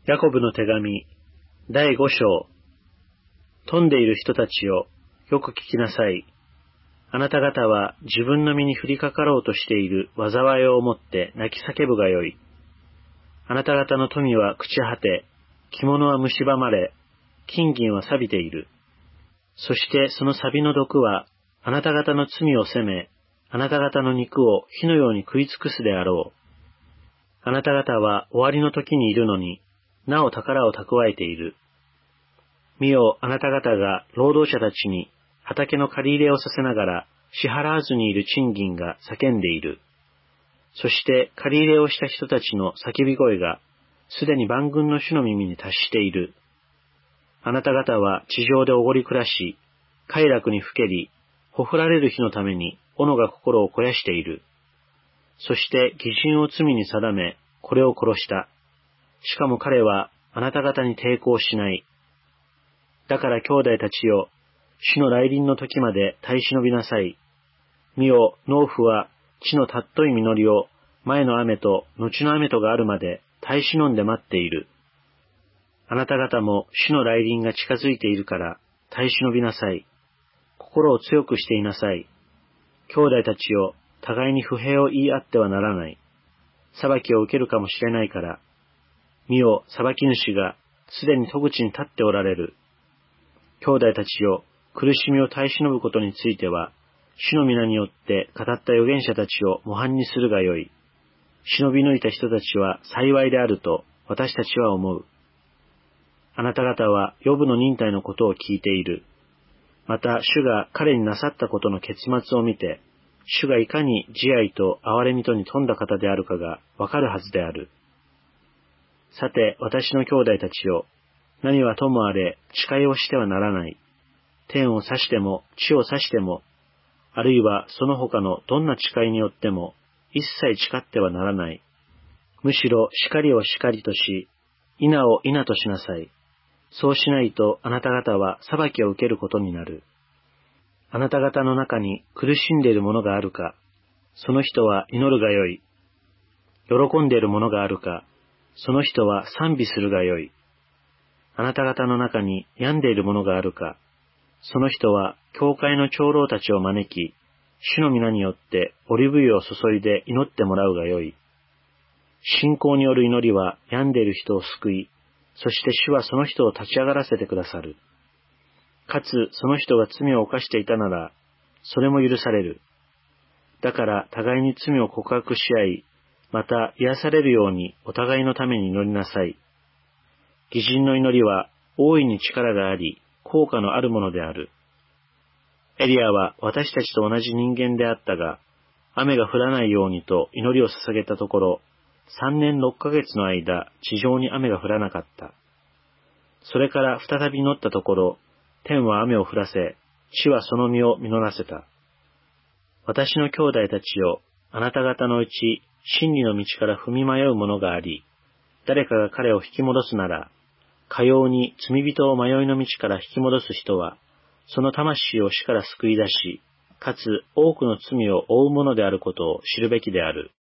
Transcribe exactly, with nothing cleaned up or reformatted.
ヤコブの手紙だいご章。富んでいる人たちよ、よく聞きなさい。あなた方は自分の身に降りかかろうとしている災いを思って泣き叫ぶがよい。あなた方の富は朽ち果て、着物は蝕まれ、金銀は錆びている。そしてその錆の毒はあなた方の罪を責め、あなた方の肉を火のように食い尽くすであろう。あなた方は終わりの時にいるのに、なお宝を蓄えている。見よ、あなた方が労働者たちに畑の借り入れをさせながら支払わずにいる賃金が叫んでいる。そして借り入れをした人たちの叫び声がすでに万軍の主の耳に達している。あなた方は地上でおごり暮らし、快楽にふけり、ほふられる日のために斧が心を肥やしている。そして義人を罪に定め、これを殺した。しかも彼はあなた方に抵抗しない。だから兄弟たちよ、主の来臨の時まで耐え忍びなさい。見よ、農夫は地のたっとい実りを前の雨と後の雨とがあるまで耐え忍んで待っている。あなた方も主の来臨が近づいているから耐え忍びなさい。心を強くしていなさい。兄弟たちよ、互いに不平を言い合ってはならない。裁きを受けるかもしれないから。見よ、裁き主がすでに戸口に立っておられる。兄弟たちよ、苦しみを耐え忍ぶことについては、主の皆によって語った預言者たちを模範にするがよい。忍び抜いた人たちは幸いであると私たちは思う。あなた方はヨブの忍耐のことを聞いている。また主が彼になさったことの結末を見て、主がいかに慈愛と憐れみとに富んだ方であるかがわかるはずである。さて、私の兄弟たちよ、何はともあれ誓いをしてはならない。天を指しても地を指しても、あるいはその他のどんな誓いによっても一切誓ってはならない。むしろ叱を叱とし、否を否としなさい。そうしないとあなた方は裁きを受けることになる。あなた方の中に苦しんでいるものがあるか、その人は祈るがよい。喜んでいるものがあるか、その人は賛美するがよい。あなた方の中に病んでいるものがあるか、その人は教会の長老たちを招き、主の皆によってオリーブ油を注いで祈ってもらうがよい。信仰による祈りは病んでいる人を救い、そして主はその人を立ち上がらせてくださる。かつその人が罪を犯していたなら、それも許される。だから互いに罪を告白し合い、また癒されるようにお互いのために祈りなさい。義人の祈りは大いに力があり、効果のあるものである。エリアは私たちと同じ人間であったが、雨が降らないようにと祈りを捧げたところ、三年六ヶ月の間、地上に雨が降らなかった。それから再び祈ったところ、天は雨を降らせ、地はその実を実らせた。私の兄弟たちよ、あなた方のうち、真理の道から踏み迷う者があり、誰かが彼を引き戻すなら、かように罪人を迷いの道から引き戻す人は、その魂を死から救い出し、かつ多くの罪を負うものであることを知るべきである。